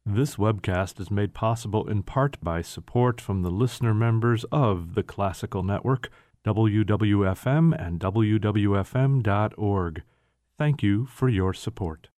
This webcast is made possible in part by support from the listener members of the Classical Network, WWFM and WWFM.org. Thank you for your support.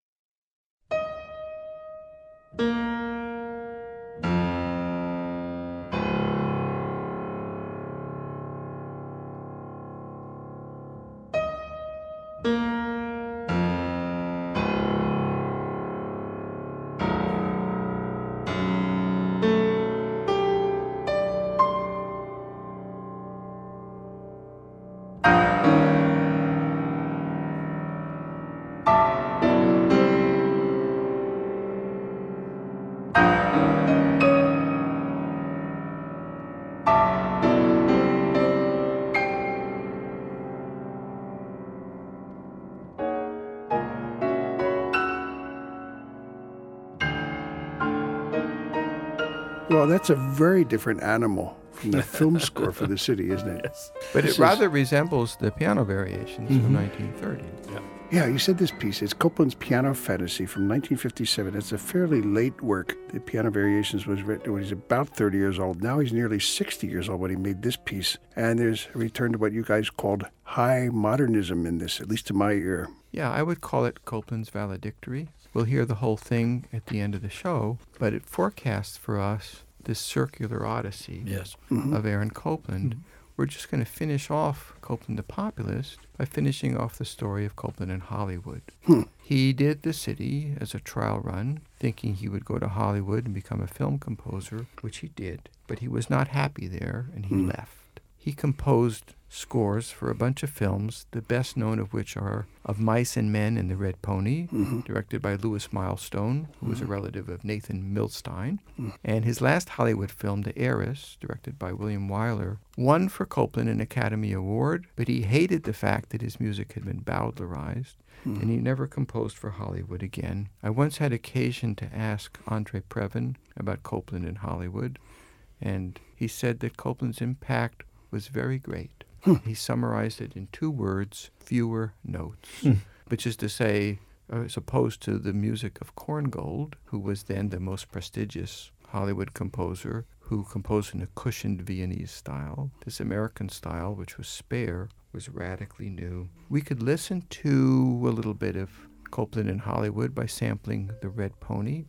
Well, that's a very different animal from the film score for the city, isn't it? Yes. But it rather resembles the piano variations from 1930. Yeah, you said this piece. It's Copland's Piano Fantasy from 1957. It's a fairly late work. The Piano Variations was written when he's about 30 years old. Now he's nearly 60 years old when he made this piece. And there's a return to what you guys called high modernism in this, at least to my ear. Yeah, I would call it Copland's valedictory. We'll hear the whole thing at the end of the show, but it forecasts for us this circular odyssey of Aaron Copland. We're just going to finish off Copland the Populist by finishing off the story of Copland in Hollywood. He did the city as a trial run, thinking he would go to Hollywood and become a film composer, which he did, but he was not happy there, and he left. He composed scores for a bunch of films, the best known of which are Of Mice and Men and The Red Pony, directed by Louis Milestone, who was a relative of Nathan Milstein. And his last Hollywood film, The Heiress, directed by William Wyler, won for Copland an Academy Award, but he hated the fact that his music had been Bowdlerized, and he never composed for Hollywood again. I once had occasion to ask Andre Previn about Copland in Hollywood, and he said that Copland's impact was very great. He summarized it in 2 words, fewer notes, which is to say, as opposed to the music of Korngold, who was then the most prestigious Hollywood composer, who composed in a cushioned Viennese style. This American style, which was spare, was radically new. We could listen to a little bit of Copland in Hollywood by sampling The Red Pony,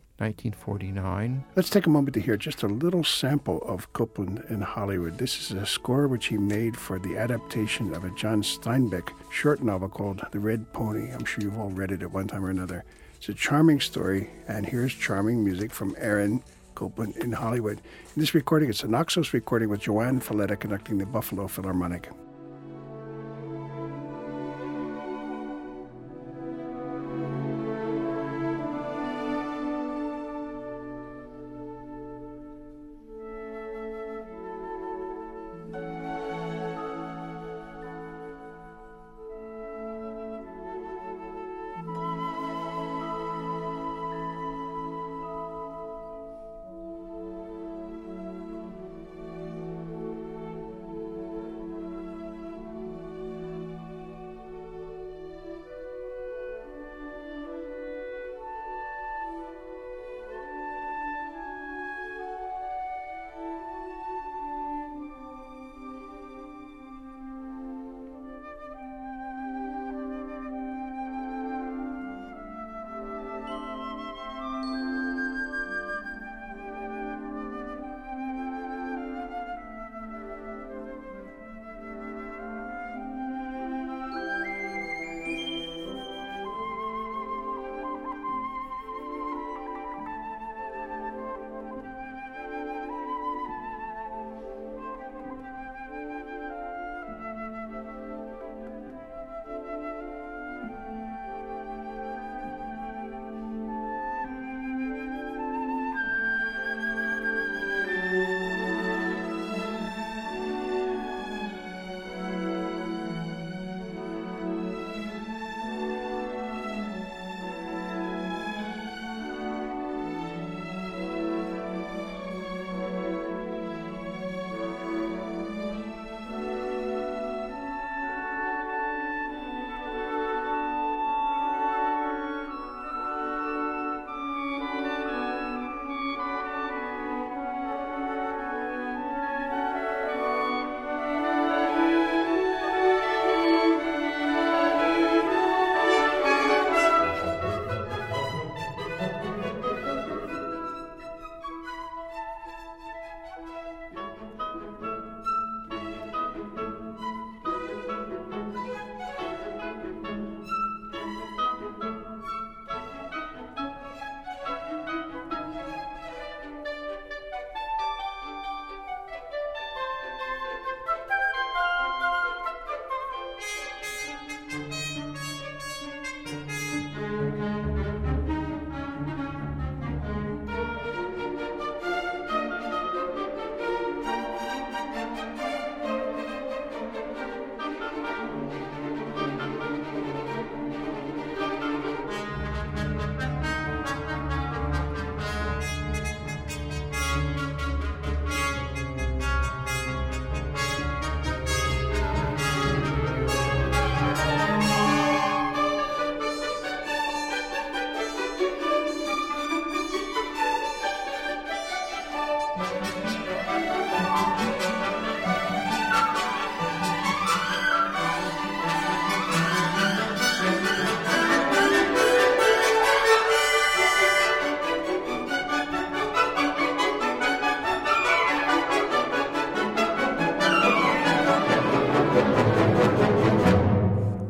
1949. Let's take a moment to hear just a little sample of Copland in Hollywood. This is a score which he made for the adaptation of a John Steinbeck short novel called The Red Pony. I'm sure you've all read it at one time or another. It's a charming story, and here's charming music from Aaron Copland in Hollywood. In this recording, it's a Naxos recording with Joanne Falletta conducting the Buffalo Philharmonic.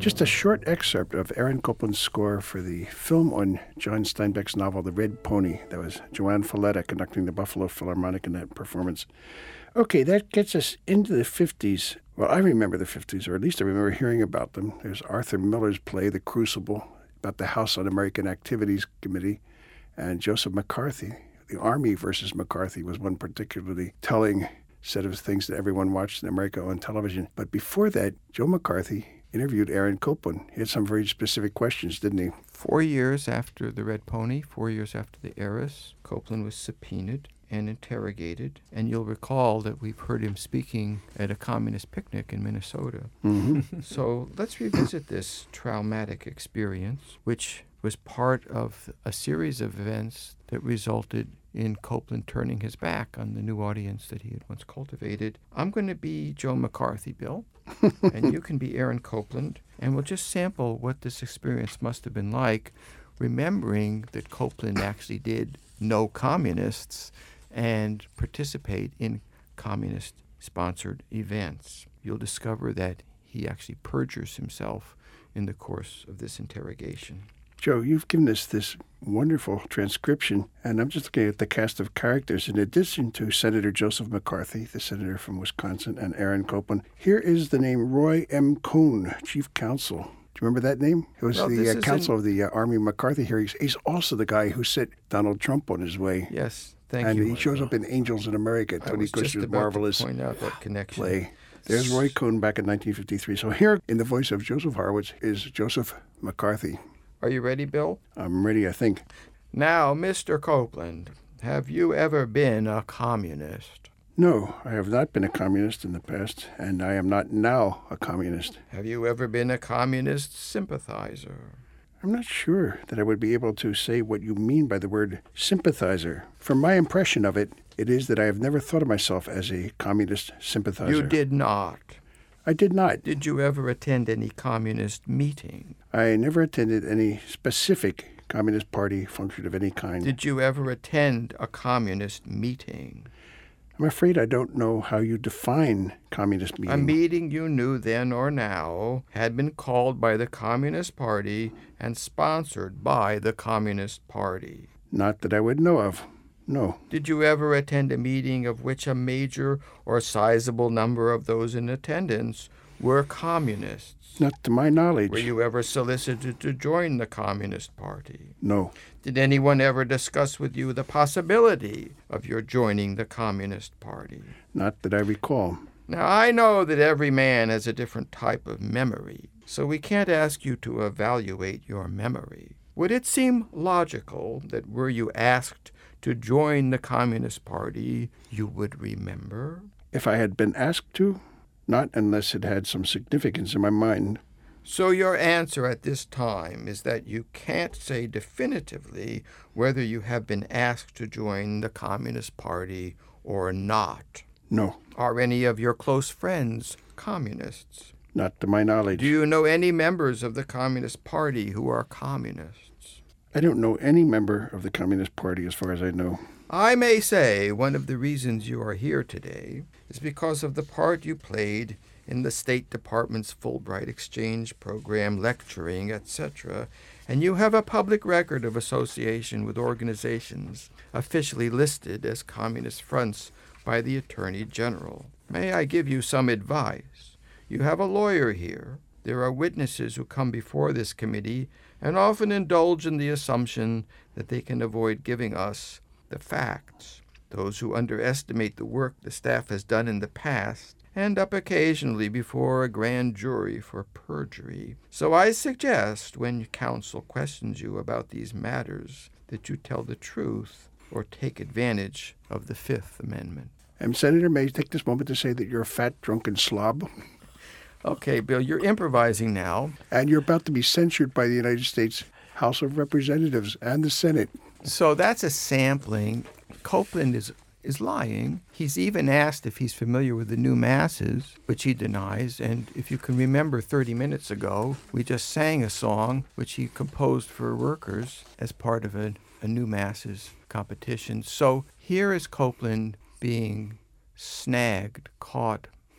Just a short excerpt of Aaron Copland's score for the film on John Steinbeck's novel, The Red Pony. That was Joan Falletta conducting the Buffalo Philharmonic in that performance. Okay, that gets us into the 50s. Well, I remember the 50s, or at least I remember hearing about them. There's Arthur Miller's play, The Crucible, about the House Un-American Activities Committee, and Joseph McCarthy. The Army versus McCarthy was one particularly telling set of things that everyone watched in America on television. But before that, Joe McCarthy interviewed Aaron Copland. He had some very specific questions, didn't he? 4 years after The Red Pony, 4 years after The Heiress, Copland was subpoenaed and interrogated. And you'll recall that we've heard him speaking at a communist picnic in Minnesota. Mm-hmm. So let's revisit this traumatic experience, which was part of a series of events that resulted in Copland turning his back on the new audience that he had once cultivated. I'm going to be Joe McCarthy, Bill, and you can be Aaron Copland, and we'll just sample what this experience must have been like, remembering that Copland actually did know communists and participate in communist-sponsored events. You'll discover that he actually perjures himself in the course of this interrogation. Joe, you've given us this wonderful transcription, and I'm just looking at the cast of characters. In addition to Senator Joseph McCarthy, the senator from Wisconsin, and Aaron Copland, here is the name Roy M. Cohn, Chief Counsel. Do you remember that name? It was the counsel of the Army McCarthy hearings. He's also the guy who sent Donald Trump on his way. Yes, thank you. And he shows up in Angels in America, Tony Kushner's marvelous point out that connection. Play. There's Roy Cohn back in 1953. So here, in the voice of Joseph Horowitz, is Joseph McCarthy. Are you ready, Bill? I'm ready, I think. Now, Mr. Copland, have you ever been a communist? No, I have not been a communist in the past, and I am not now a communist. Have you ever been a communist sympathizer? I'm not sure that I would be able to say what you mean by the word sympathizer. From my impression of it, it is that I have never thought of myself as a communist sympathizer. You did not. I did not. Did you ever attend any communist meeting? I never attended any specific Communist Party function of any kind. Did you ever attend a communist meeting? I'm afraid I don't know how you define communist meeting. A meeting you knew then or now had been called by the Communist Party and sponsored by the Communist Party. Not that I would know of. No. Did you ever attend a meeting of which a major or sizable number of those in attendance were communists? Not to my knowledge. Were you ever solicited to join the Communist Party? No. Did anyone ever discuss with you the possibility of your joining the Communist Party? Not that I recall. Now, I know that every man has a different type of memory, so we can't ask you to evaluate your memory. Would it seem logical that were you asked to join the Communist Party, you would remember? If I had been asked to? Not unless it had some significance in my mind. So your answer at this time is that you can't say definitively whether you have been asked to join the Communist Party or not. No. Are any of your close friends communists? Not to my knowledge. Do you know any members of the Communist Party who are communists? I don't know any member of the Communist Party as far as I know. I may say one of the reasons you are here today is because of the part you played in the State Department's Fulbright Exchange program, lecturing, etc., and you have a public record of association with organizations officially listed as communist fronts by the Attorney General. May I give you some advice? You have a lawyer here. There are witnesses who come before this committee and often indulge in the assumption that they can avoid giving us the facts. Those who underestimate the work the staff has done in the past end up occasionally before a grand jury for perjury. So I suggest when counsel questions you about these matters that you tell the truth or take advantage of the Fifth Amendment. Senator, may I take this moment to say that you're a fat, drunken slob? Okay, Bill, you're improvising now. And you're about to be censured by the United States House of Representatives and the Senate. So that's a sampling. Copland is lying. He's even asked if he's familiar with the new masses, which he denies. And if you can remember 30 minutes ago, we just sang a song which he composed for workers as part of a new masses competition. So here is Copland being snagged, caught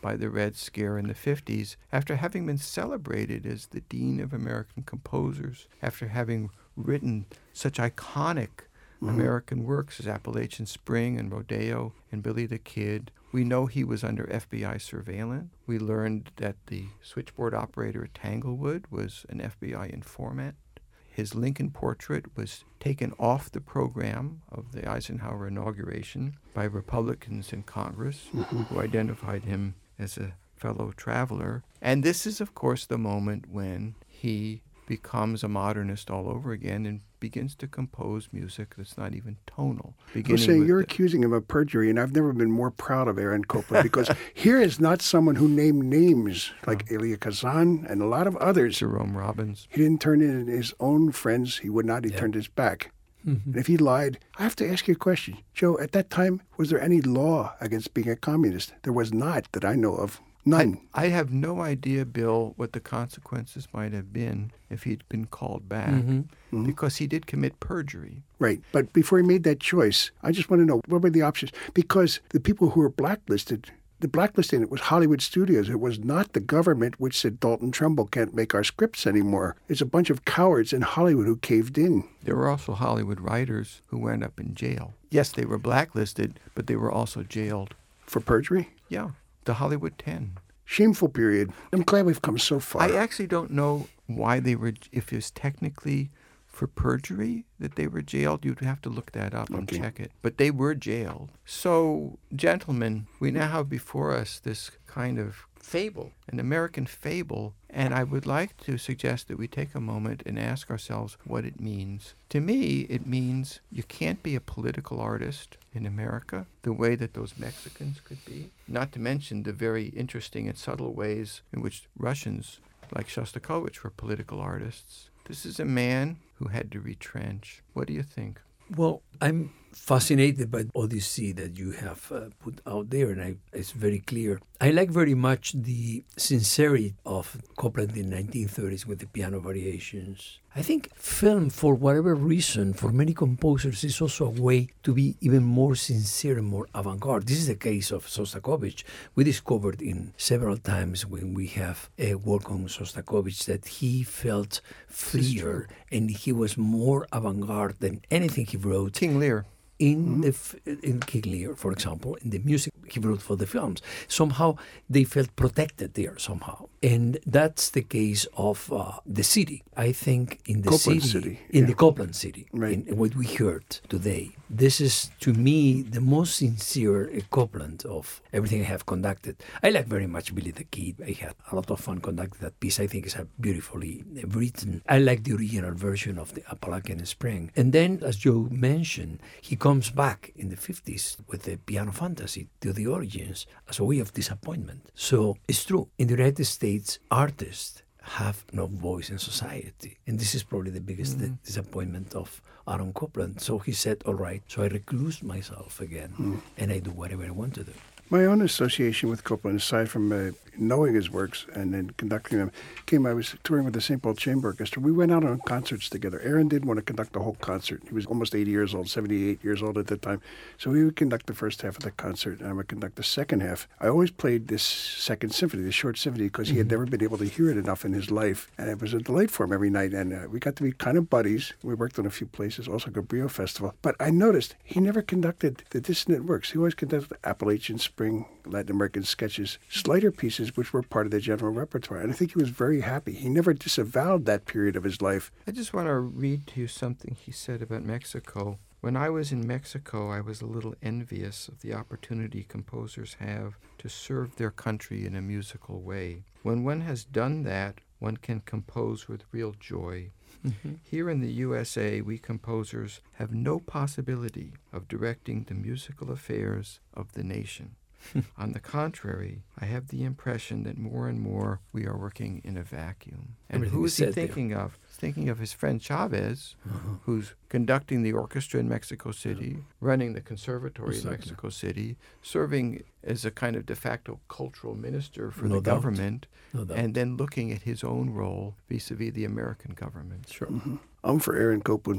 by the Red Scare in the 50s, after having been celebrated as the Dean of American Composers, after having written such iconic American works as Appalachian Spring and Rodeo and Billy the Kid. We know he was under FBI surveillance. We learned that the switchboard operator at Tanglewood was an FBI informant. His Lincoln portrait was taken off the program of the Eisenhower inauguration by Republicans in Congress who identified him as a fellow traveler. And this is, of course, the moment when he becomes a modernist all over again and begins to compose music that's not even tonal. I'm saying you're accusing him of perjury, and I've never been more proud of Aaron Copland, because here is not someone who named names like Elia Kazan and a lot of others. Jerome Robbins. He didn't turn in his own friends. He would not. He turned his back. And if he lied, I have to ask you a question. Joe, at that time, was there any law against being a communist? There was not, that I know of. None. I have no idea, Bill, what the consequences might have been if he'd been called back, because he did commit perjury. Right. But before he made that choice, I just want to know, what were the options? Because the people who were blacklisted, the blacklisting, it was Hollywood Studios. It was not the government which said Dalton Trumbull can't make our scripts anymore. It's a bunch of cowards in Hollywood who caved in. There were also Hollywood writers who wound up in jail. Yes, they were blacklisted, but they were also jailed. For perjury? Yeah. The Hollywood 10. Shameful period. I'm glad we've come so far. I actually don't know why they were, if it was technically for perjury that they were jailed. You'd have to look that up and check it. But they were jailed. So, gentlemen, we now have before us this kind of fable, an American fable, and I would like to suggest that we take a moment and ask ourselves what it means. To me, it means you can't be a political artist in America the way that those Mexicans could be, not to mention the very interesting and subtle ways in which Russians like Shostakovich were political artists. This is a man who had to retrench. What do you think? Well, I'm fascinated by Odyssey that you have put out there, and it's very clear. I like very much the sincerity of Copland in the 1930s with the piano variations. I think film, for whatever reason, for many composers, is also a way to be even more sincere and more avant-garde. This is the case of Shostakovich. We discovered in several times when we have a work on Shostakovich that he felt freer and he was more avant-garde than anything he wrote. King Lear. In King Lear, for example, in the music he wrote for the films, somehow they felt protected there somehow. And that's the case of the city. I think in the the Copland city, right. in what we heard today. This is, to me, the most sincere Copland of everything I have conducted. I like very much Billy the Kid. I had a lot of fun conducting that piece. I think it's beautifully written. I like the original version of the Appalachian Spring. And then, as Joe mentioned, he comes back in the 50s with the Piano Fantasy to the origins as a way of disappointment. So it's true. In the United States, artists have no voice in society. And this is probably the biggest disappointment of Aaron Copland. So he said, all right, so I recluse myself again and I do whatever I want to do. My own association with Copland, aside from knowing his works and then conducting them, I was touring with the St. Paul Chamber Orchestra. We went out on concerts together. Aaron didn't want to conduct the whole concert. He was almost 80 years old, 78 years old at the time. So he would conduct the first half of the concert, and I would conduct the second half. I always played this second symphony, the short symphony, because he had never been able to hear it enough in his life. And it was a delight for him every night. And we got to be kind of buddies. We worked on a few places, also Cabrillo Festival. But I noticed he never conducted the dissonant works. He always conducted Appalachian Spring, Latin American sketches, slighter pieces, which were part of the general repertoire. And I think he was very happy. He never disavowed that period of his life. I just want to read to you something he said about Mexico. When I was in Mexico, I was a little envious of the opportunity composers have to serve their country in a musical way. When one has done that, one can compose with real joy. Here in the USA, we composers have no possibility of directing the musical affairs of the nation. On the contrary, I have the impression that more and more we are working in a vacuum. And Everything who is he said thinking there. of? He's thinking of his friend Chavez, who's conducting the orchestra in Mexico City, running the conservatory in Mexico City, serving as a kind of de facto cultural minister for the government, and then looking at his own role vis-a-vis the American government. Sure. I'm for Aaron Copland.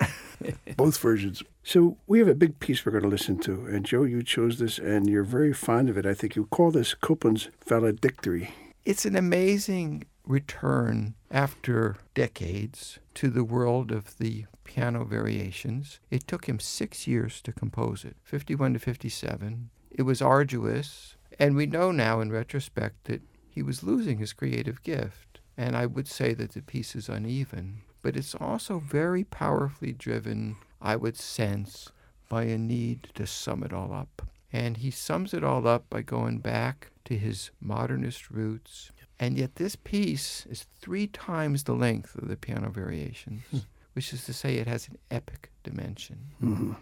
Both versions. So we have a big piece we're going to listen to. And Joe, you chose this, and you're very fond of it. I think you call this Copland's valedictory. It's an amazing return after decades to the world of the piano variations. It took him 6 years to compose it, 51 to 57. It was arduous, and we know now in retrospect that he was losing his creative gift. And I would say that the piece is uneven, but it's also very powerfully driven, I would sense, by a need to sum it all up. And he sums it all up by going back to his modernist roots. And yet this piece is 3 times the length of the piano variations, which is to say it has an epic dimension. Mm-hmm.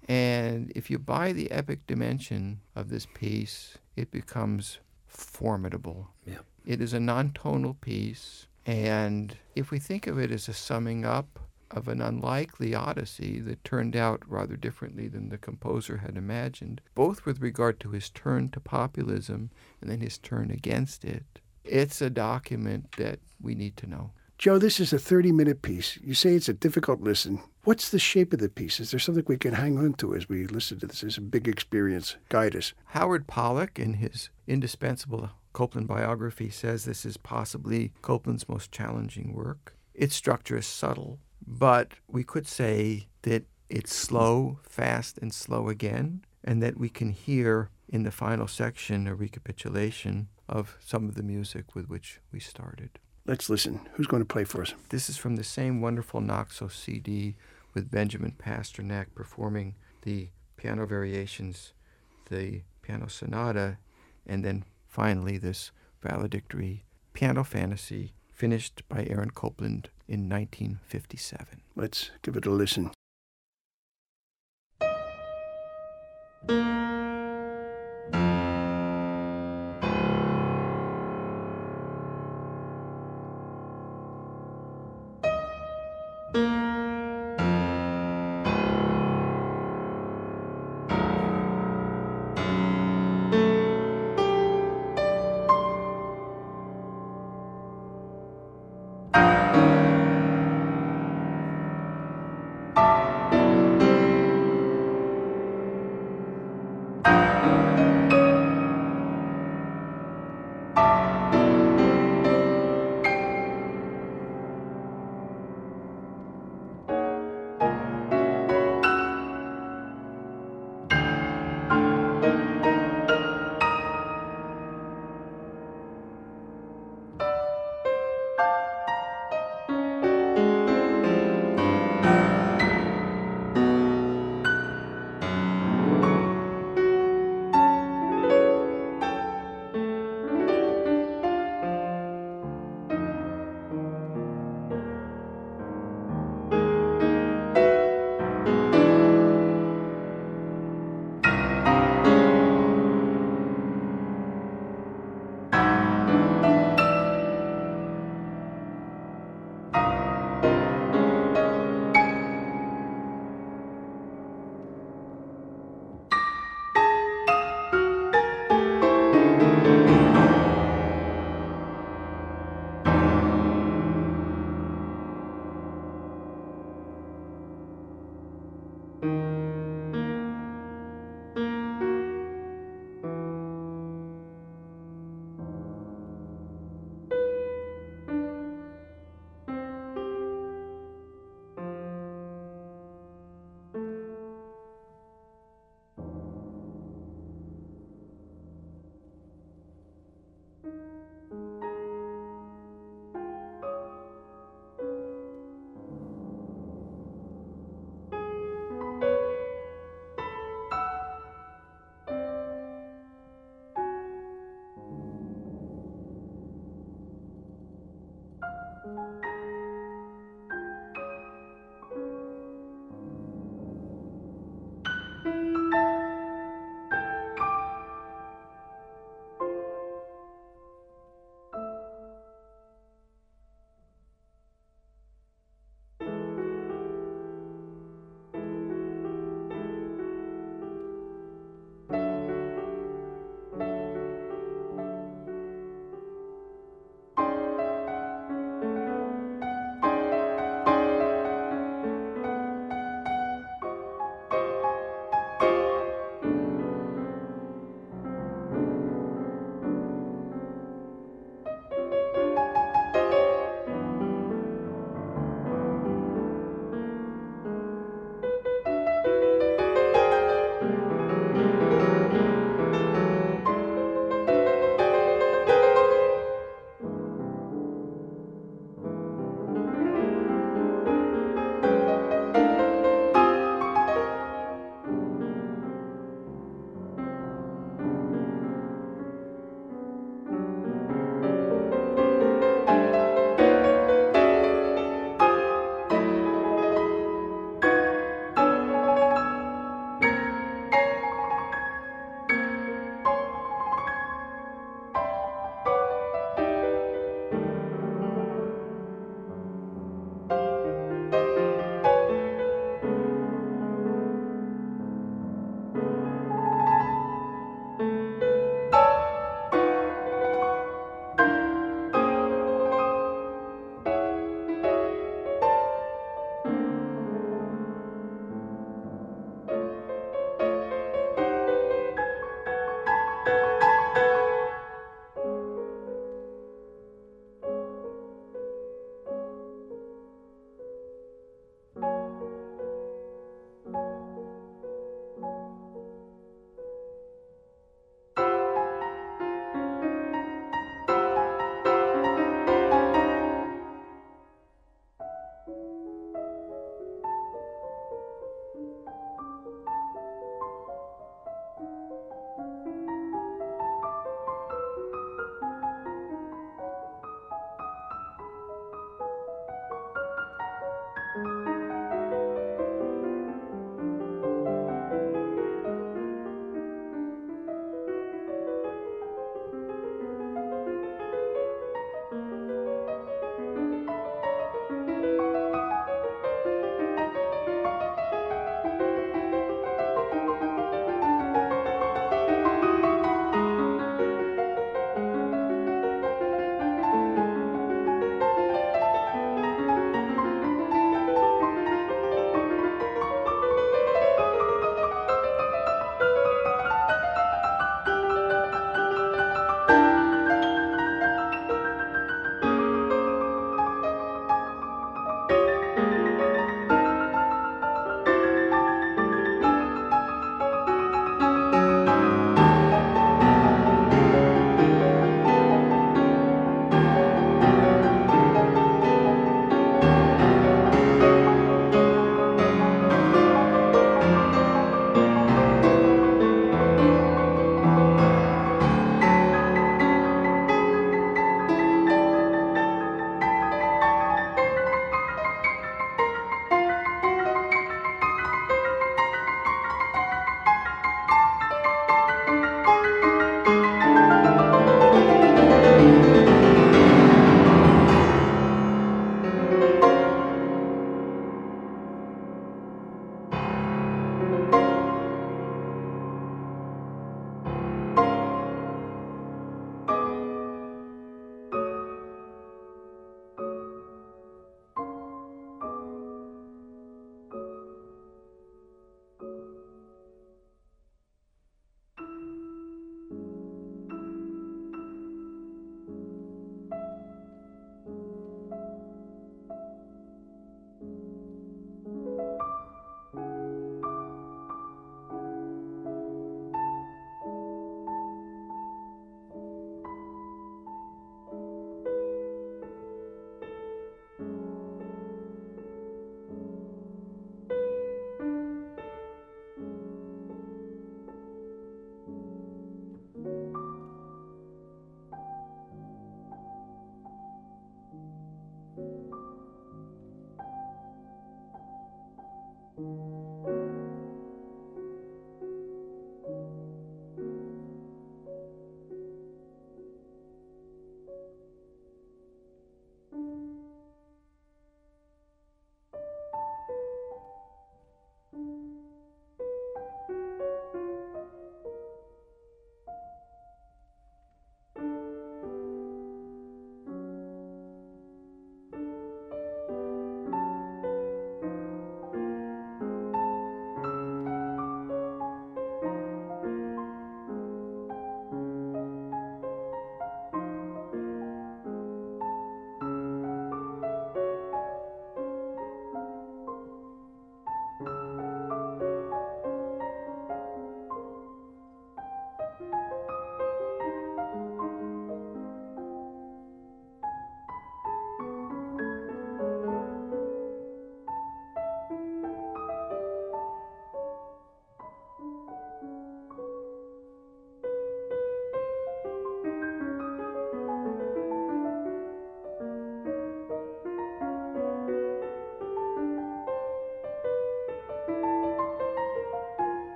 And if you buy the epic dimension of this piece, it becomes formidable. Yeah. It is a non-tonal piece, and if we think of it as a summing up of an unlikely odyssey that turned out rather differently than the composer had imagined, both with regard to his turn to populism and then his turn against it, it's a document that we need to know. Joe, this is a 30-minute piece. You say it's a difficult listen. What's the shape of the piece? Is there something we can hang on to as we listen to this? It's a big experience. Guide us. Howard Pollack, in his indispensable Copland biography, says this is possibly Copland's most challenging work. Its structure is subtle, but we could say that it's slow, fast, and slow again, and that we can hear in the final section a recapitulation of some of the music with which we started. Let's listen. Who's going to play for us? This is from the same wonderful Naxos CD with Benjamin Pasternak performing the piano variations, the piano sonata, and then finally this valedictory piano fantasy finished by Aaron Copland in 1957. Let's give it a listen.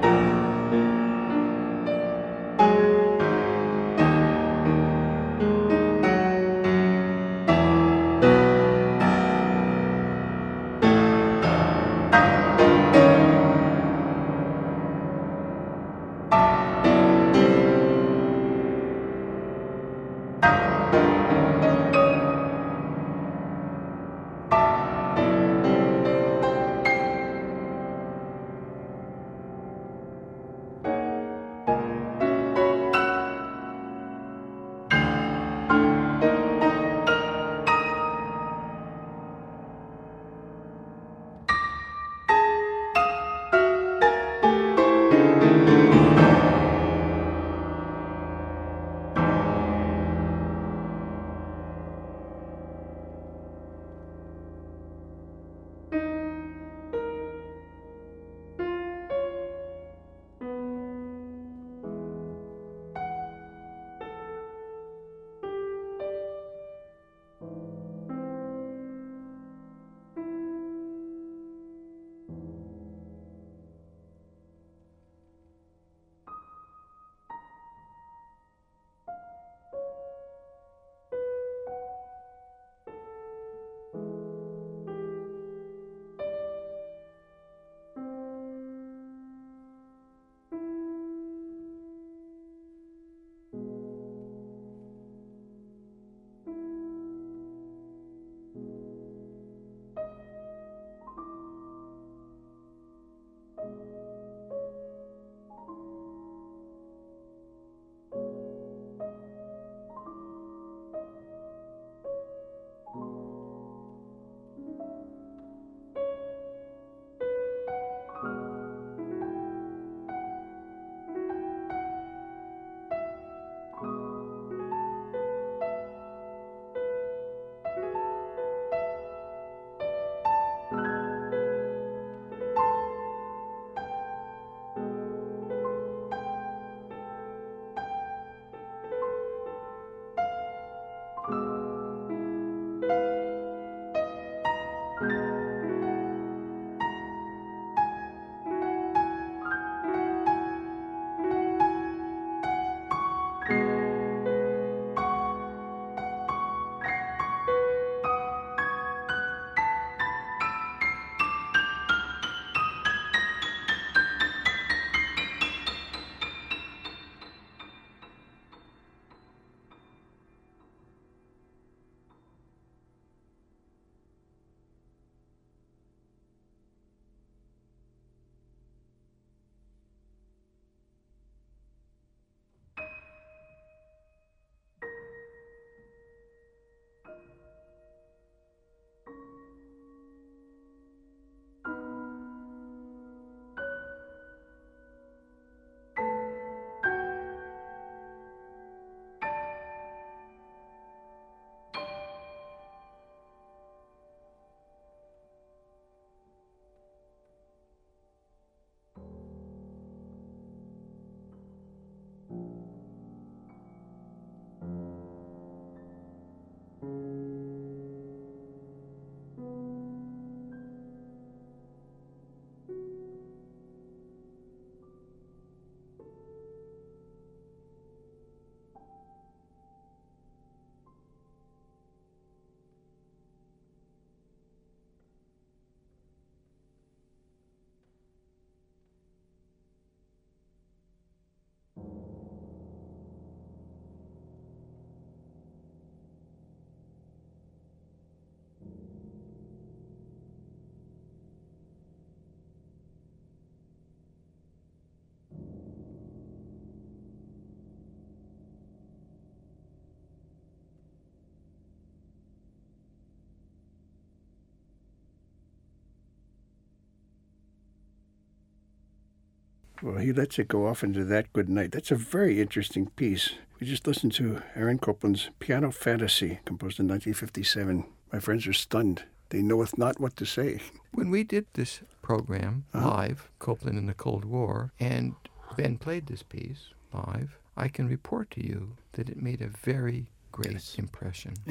Well, he lets it go off into That Good Night. That's a very interesting piece. We just listened to Aaron Copland's Piano Fantasy, composed in 1957. My friends are stunned. They knoweth not what to say. When we did this program live, Copland in the Cold War, and Ben played this piece live, I can report to you that it made a very great impression. Mm-hmm. Yes.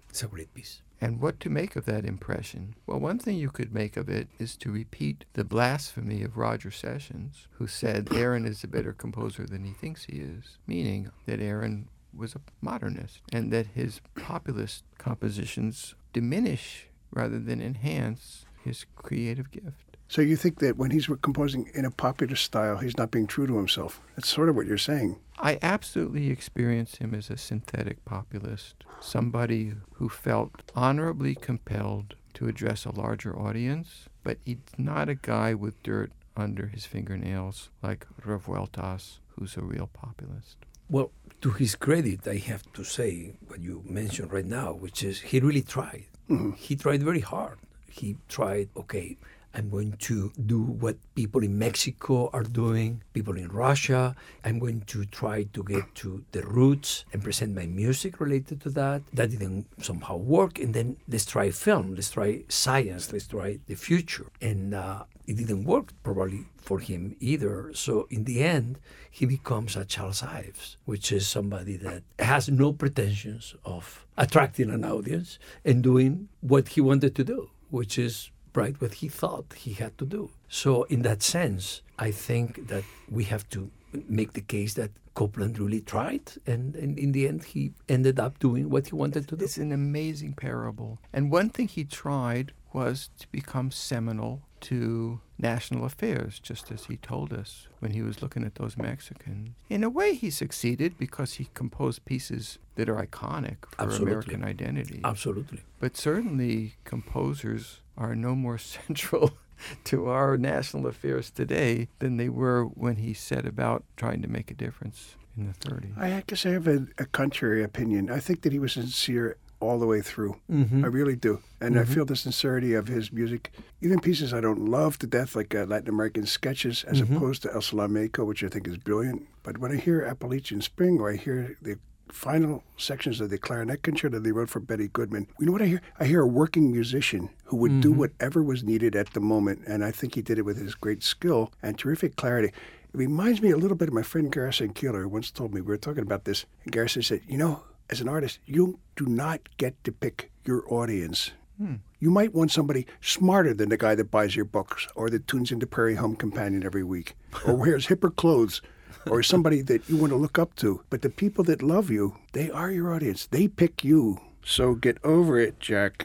It's a great piece. And what to make of that impression? Well, one thing you could make of it is to repeat the blasphemy of Roger Sessions, who said Aaron is a better composer than he thinks he is, meaning that Aaron was a modernist and that his populist compositions diminish rather than enhance his creative gift. So you think that when he's composing in a popular style, he's not being true to himself? That's sort of what you're saying. I absolutely experience him as a synthetic populist, somebody who felt honorably compelled to address a larger audience, but he's not a guy with dirt under his fingernails like Revueltas, who's a real populist. Well, to his credit, I have to say what you mentioned right now, which is he really tried. Mm-hmm. He tried very hard. He tried, okay, I'm going to do what people in Mexico are doing, people in Russia. I'm going to try to get to the roots and present my music related to that. That didn't somehow work. And then let's try film, let's try science, let's try the future. And it didn't work probably for him either. So in the end, he becomes a Charles Ives, which is somebody that has no pretensions of attracting an audience and doing what he wanted to do, which is right what he thought he had to do. So in that sense, I think that we have to make the case that Copland really tried, and in the end he ended up doing what he wanted to do. It's an amazing parable. And one thing he tried was to become seminal to national affairs, just as he told us when he was looking at those Mexicans. In a way, he succeeded because he composed pieces that are iconic for Absolutely. American identity. Absolutely. But certainly, composers are no more central to our national affairs today than they were when he set about trying to make a difference in the 30s. I guess I have a contrary opinion. I think that he was sincere all the way through. Mm-hmm. I really do. And Mm-hmm. I feel the sincerity of his music. Even pieces I don't love to death, like Latin American sketches, as Mm-hmm. opposed to El Salameco, which I think is brilliant. But when I hear Appalachian Spring, or I hear the final sections of the clarinet concerto they wrote for Betty Goodman, you know what I hear? I hear a working musician who would do whatever was needed at the moment. And I think he did it with his great skill and terrific clarity. It reminds me a little bit of my friend Garrison Keillor, who once told me, we were talking about this, and Garrison said, you know, as an artist, you do not get to pick your audience. You might want somebody smarter than the guy that buys your books or that tunes into Prairie Home Companion every week or wears hipper clothes or somebody that you want to look up to. But the people that love you, they are your audience. They pick you. So get over it, Jack.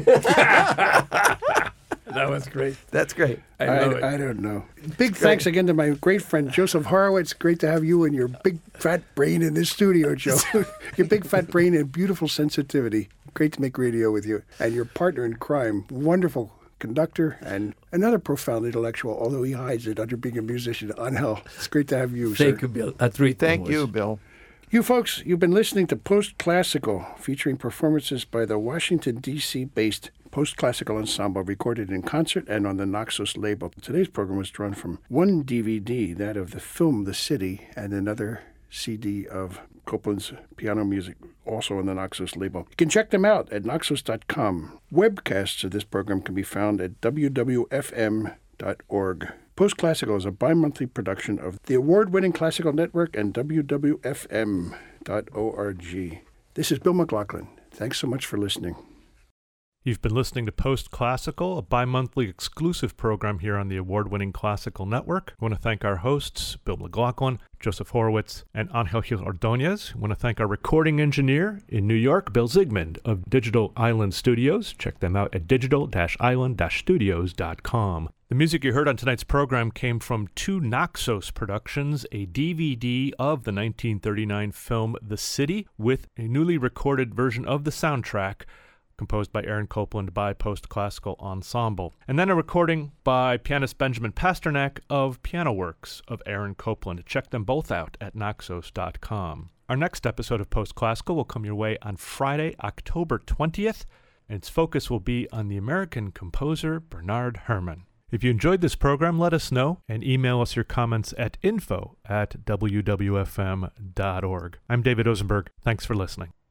That was great. That's great. I love it. I don't know. Big thanks again to my great friend Joseph Horowitz. Great to have you and your big fat brain in this studio, Joe. Your big fat brain and beautiful sensitivity. Great to make radio with you. And your partner in crime, wonderful conductor and another profound intellectual, although he hides it under being a musician. Angel, it's great to have you, sir. Thank you, Bill. A treat. Thank you, Bill. You folks, you've been listening to Post Classical, featuring performances by the Washington, D.C.-based Post Classical Ensemble, recorded in concert and on the Naxos label. Today's program was drawn from one DVD, that of the film The City, and another CD of Copland's piano music, also on the Naxos label. You can check them out at naxos.com. Webcasts of this program can be found at wwfm.org. Post Classical is a bi-monthly production of the award-winning Classical Network and wwfm.org. This is Bill McLaughlin. Thanks so much for listening. You've been listening to Post Classical, a bi-monthly exclusive program here on the award-winning Classical Network. I want to thank our hosts, Bill McLaughlin, Joseph Horowitz, and Angel Gil Ordonez. I want to thank our recording engineer in New York, Bill Zygmunt of Digital Island Studios. Check them out at digital-island-studios.com. The music you heard on tonight's program came from two Naxos productions, a DVD of the 1939 film The City, with a newly recorded version of the soundtrack composed by Aaron Copland by Post Classical Ensemble. And then a recording by pianist Benjamin Pasternak of Piano Works of Aaron Copland. Check them both out at naxos.com. Our next episode of Post Classical will come your way on Friday, October 20th, and its focus will be on the American composer Bernard Herrmann. If you enjoyed this program, let us know and email us your comments at info@wwfm.org. I'm David Osenberg. Thanks for listening.